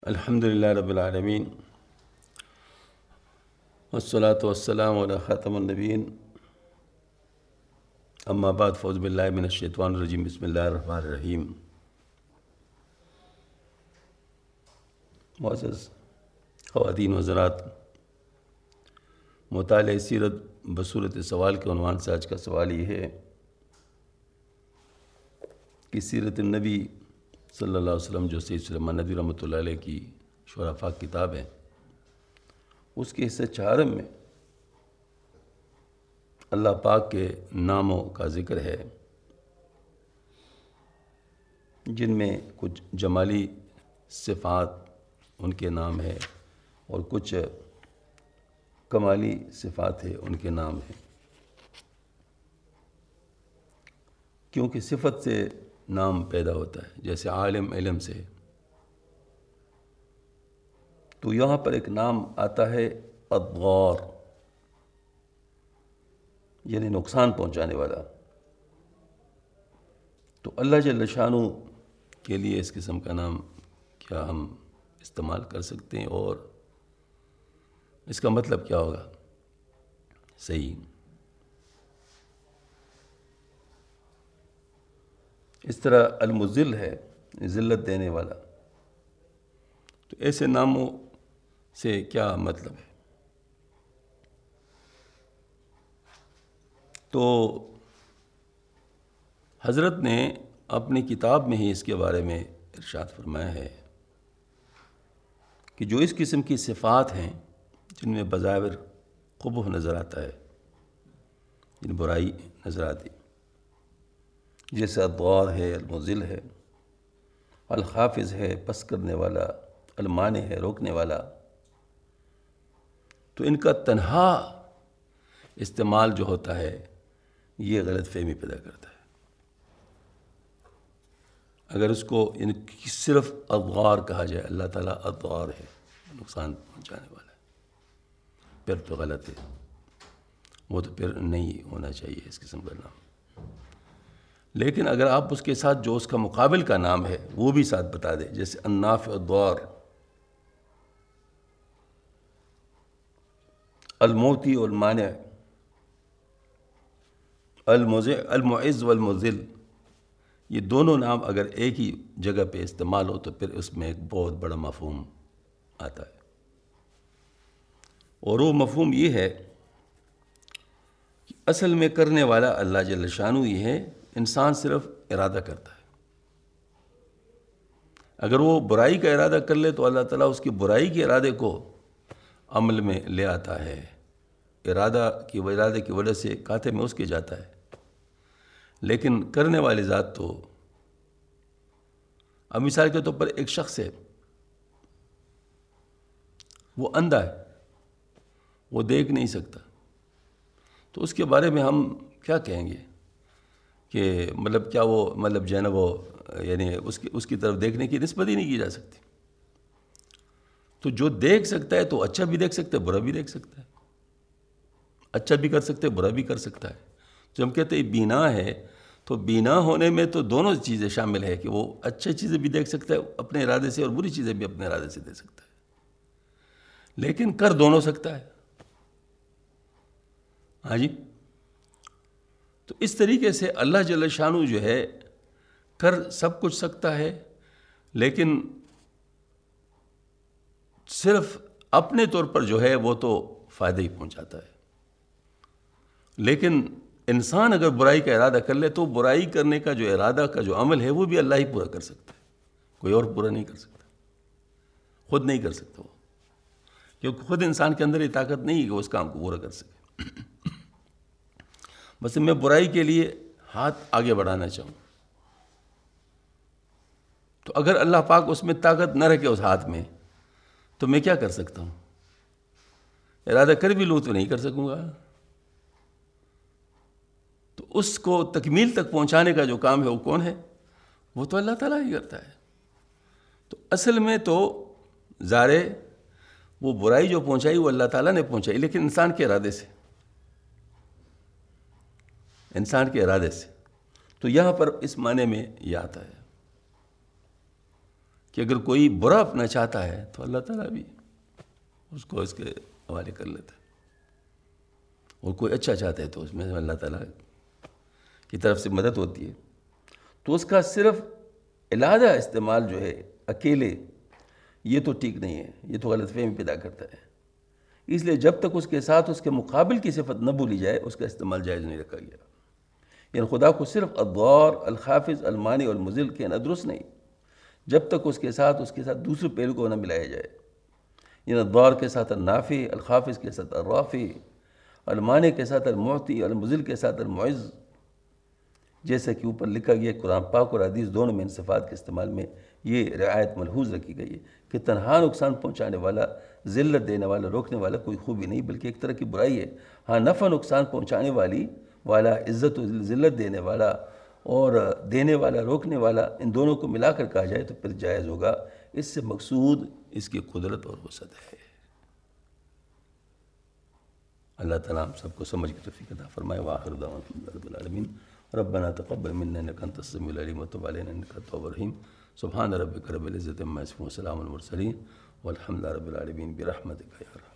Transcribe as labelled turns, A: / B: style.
A: الحمد للہ رب العالمین والصلاة والسلام علی خاتم النبیین اما بعد فاعوذ باللہ من الشیطان الرجیم بسم اللہ الرحمن الرحیم۔ معزز خواتین و حضرات، مطالعہ سیرت بصورت سوال کے عنوان سے آج کا سوال یہ ہے کہ سیرت النبی صلی اللہ علیہ وسلم جو سید سلیمان ندوی رحمۃ اللہ علیہ کی شرفاء کتاب ہے، اس کے حصہ چہارم میں اللہ پاک کے ناموں کا ذکر ہے، جن میں کچھ جمالی صفات ان کے نام ہے اور کچھ کمالی صفات ہے ان کے نام ہیں۔ کیونکہ صفت سے نام پیدا ہوتا ہے، جیسے عالم علم سے، تو یہاں پر ایک نام آتا ہے الضار، یعنی نقصان پہنچانے والا۔ تو اللہ جل شانہ کے لیے اس قسم کا نام کیا ہم استعمال کر سکتے ہیں، اور اس کا مطلب کیا ہوگا؟ صحیح، اس طرح المذل ہے، ذلت دینے والا، تو ایسے ناموں سے کیا مطلب ہے؟ تو حضرت نے اپنی کتاب میں ہی اس کے بارے میں ارشاد فرمایا ہے کہ جو اس قسم کی صفات ہیں جن میں بظاہر قبح نظر آتا ہے، جن برائی نظر آتی، جیسے الضار ہے، المذل ہے، الخافض ہے، پس کرنے والا، المانع ہے، روکنے والا، تو ان کا تنہا استعمال جو ہوتا ہے یہ غلط فہمی پیدا کرتا ہے۔ اگر اس کو ان کی صرف الضار کہا جائے، اللہ تعالیٰ الضار ہے، نقصان پہنچانے والا ہے، پھر تو غلط ہے، وہ تو پھر نہیں ہونا چاہیے اس قسم کا نام۔ لیکن اگر آپ اس کے ساتھ جو اس کا مقابل کا نام ہے وہ بھی ساتھ بتا دیں، جیسے النافع الضار، المعطی والمانع، المعز والمذل، یہ دونوں نام اگر ایک ہی جگہ پہ استعمال ہو تو پھر اس میں ایک بہت بڑا مفہوم آتا ہے، اور وہ مفہوم یہ ہے کہ اصل میں کرنے والا اللہ جل شانہ ہی ہے، انسان صرف ارادہ کرتا ہے۔ اگر وہ برائی کا ارادہ کر لے تو اللہ تعالیٰ اس کی برائی کے ارادے کو عمل میں لے آتا ہے، ارادے کی وجہ سے کھاتے میں اس کے جاتا ہے۔ لیکن کرنے والی ذات تو، اب مثال کے طور پر ایک شخص ہے، وہ اندھا ہے، وہ دیکھ نہیں سکتا، تو اس کے بارے میں ہم کیا کہیں گے کہ مطلب کیا وہ جو ہے نا وہ یعنی اس کی طرف دیکھنے کی نسبت ہی نہیں کی جا سکتی۔ تو جو دیکھ سکتا ہے تو اچھا بھی دیکھ سکتا ہے، برا بھی دیکھ سکتا ہے، اچھا بھی کر سکتا ہے، برا بھی کر سکتا ہے۔ جو ہم کہتے ہیں بینا ہے، تو بینا ہونے میں تو دونوں چیزیں شامل ہے کہ وہ اچھی چیزیں بھی دیکھ سکتا ہے اپنے ارادے سے، اور بری چیزیں بھی اپنے ارادے سے دیکھ سکتا ہے، لیکن کر دونوں سکتا ہے۔ ہاں جی، تو اس طریقے سے اللہ جل شانہ جو ہے کر سب کچھ سکتا ہے، لیکن صرف اپنے طور پر جو ہے وہ تو فائدہ ہی پہنچاتا ہے۔ لیکن انسان اگر برائی کا ارادہ کر لے تو برائی کرنے کا جو ارادہ کا جو عمل ہے وہ بھی اللہ ہی پورا کر سکتا ہے، کوئی اور پورا نہیں کر سکتا، خود نہیں کر سکتا وہ، کیونکہ خود انسان کے اندر یہ طاقت نہیں ہے کہ وہ اس کام کو پورا کر سکے۔ بس میں برائی کے لیے ہاتھ آگے بڑھانا چاہوں تو اگر اللہ پاک اس میں طاقت نہ رکھے اس ہاتھ میں، تو میں کیا کر سکتا ہوں؟ ارادہ کر بھی لوں تو نہیں کر سکوں گا۔ تو اس کو تکمیل تک پہنچانے کا جو کام ہے وہ کون ہے؟ وہ تو اللہ تعالیٰ ہی کرتا ہے۔ تو اصل میں تو ظاہر وہ برائی جو پہنچائی وہ اللہ تعالیٰ نے پہنچائی، لیکن انسان کے ارادے سے، انسان کے ارادے سے۔ تو یہاں پر اس معنی میں یہ آتا ہے کہ اگر کوئی برا اپنا چاہتا ہے تو اللہ تعالیٰ بھی اس کو اس کے حوالے کر لیتا ہے، اور کوئی اچھا چاہتا ہے تو اس میں اللہ تعالیٰ کی طرف سے مدد ہوتی ہے۔ تو اس کا صرف علیحدہ استعمال جو ہے اکیلے، یہ تو ٹھیک نہیں ہے، یہ تو غلط فہمی پیدا کرتا ہے۔ اس لیے جب تک اس کے ساتھ اس کے مقابل کی صفت نہ بولی جائے اس کا استعمال جائز نہیں رکھا گیا۔ یعنی خدا کو صرف الضار، الخافض، المانع اور المضل کہنا درست نہیں، جب تک اس کے ساتھ دوسرے پہلو کو نہ ملایا جائے۔ یعنی الضار کے ساتھ النافع، الخافض کے ساتھ الرافع، المانع کے ساتھ المعطی، المضل کے ساتھ المعز، جیسا کہ اوپر لکھا گیا قرآن پاک اور حدیث دونوں میں ان صفات کے استعمال میں یہ رعایت ملحوظ رکھی گئی ہے کہ تنہا نقصان پہنچانے والا، ذلت دینے والا، روکنے والا کوئی خوبی نہیں، بلکہ ایک طرح کی برائی ہے۔ ہاں نفع نقصان پہنچانے والا، عزت و ذلت دینے والا اور دینے والا، روکنے والا، ان دونوں کو ملا کر کہا جائے تو پھر جائز ہوگا۔ اس سے مقصود اس کی قدرت اور وسعت ہے۔ اللہ تعالیٰ ہم سب کو سمجھ کی توفیق عطا فرمائے۔ وآخر دعوانا الحمد للہ رب العالمین۔ ربنا تقبل منا انك انت السميع العليم وتب علينا انك انت التواب الرحيم۔ سبحان ربك رب العزة عما يصفون وسلام على المرسلين والحمد لله رب العالمين برحمتك يا رب۔